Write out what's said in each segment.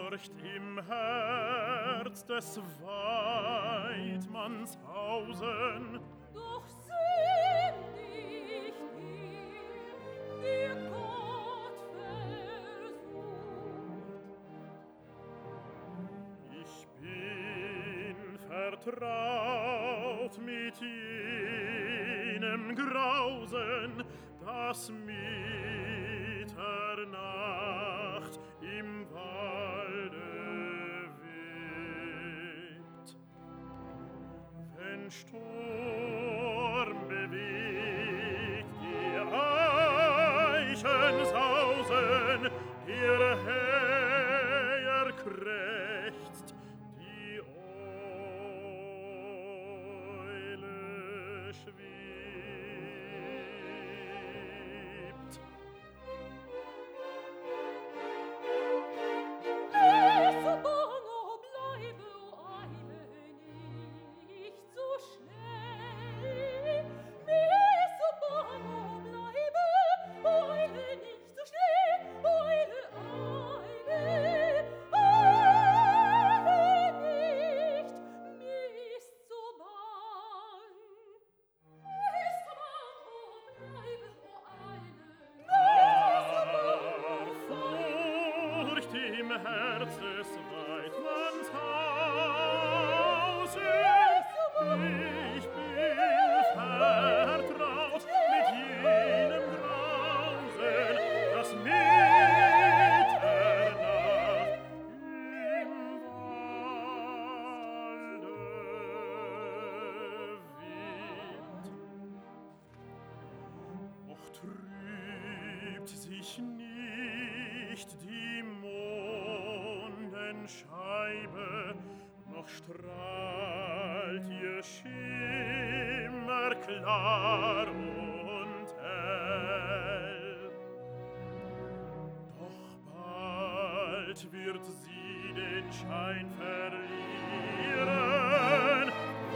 Furcht im Herz des Weidmannshausen. Doch sündigt dir Gott versucht. Ich bin vertraut mit jenem Grausen, das Mitternacht im Walde webt. Wenn Sturm bewegt die Eichen sausen, der Häher krächzt, die Eule schwebt. So bang, o bleibe, o eile nicht so schnell. Mir so bang, o bleibe, o eile nicht so schnell. Eile, nicht, mir ist so bang. Mir ist so bang, o bleibe, o eile. Furcht im Herz des Weidmannshausen. Ich bin vertraut mit jenem Grausen, das Mitternacht im Walde weht. Och trübt sich nicht die Mondenscheibe, noch strahlt ihr Schimmer klar und hell. Doch bald wird sie den Schein verlieren.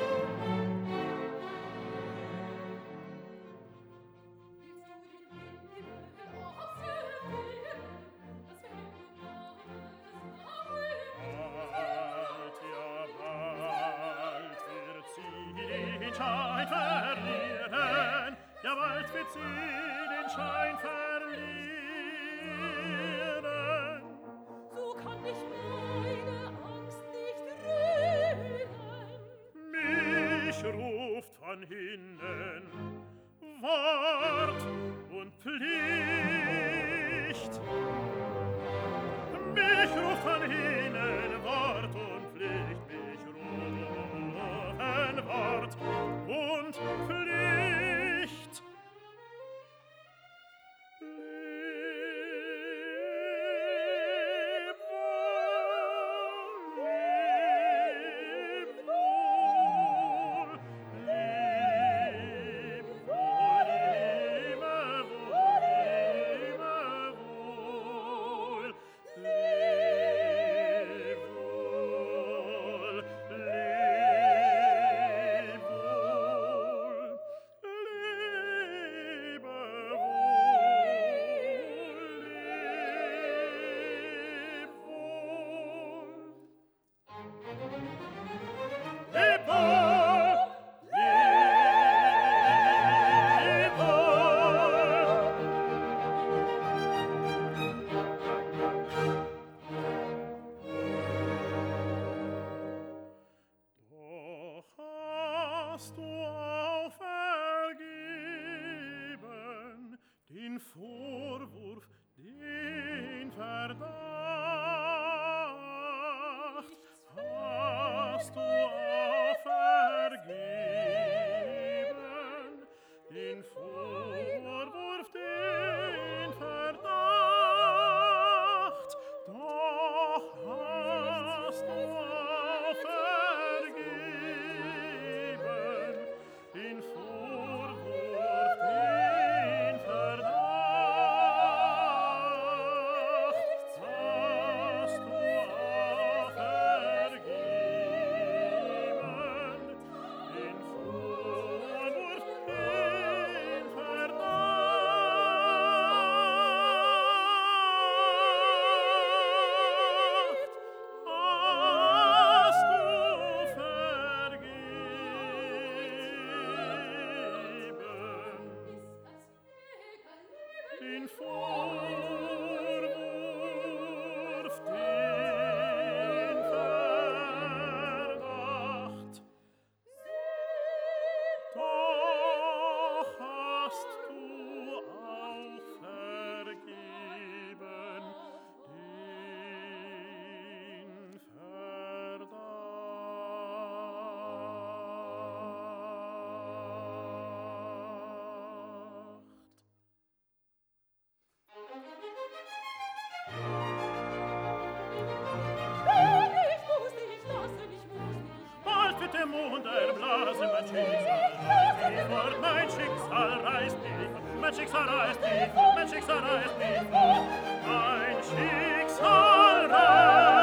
Bald, ja bald wird sie den Schein verlieren. Ja bald wird sie den Schein verlieren. So kann ich meine Angst nicht rühren. Mich ruft von hinnen Wort und Pflicht. Mich ruft von hinnen Wort und Pflicht. Mich rufen Wort und Pflicht. Leb wohl, leb wohl, leb wohl, lebe wohl, lebe wohl, leb wohl, leb wohl, lebe wohl, leb wohl. Doch hast du auch vergeben den Vorwurf, den Verdacht? Hast du auch vergeben den Vorwurf, den Verdacht? Doch hast du auch vergeben Mein Schicksal reißt mich fort.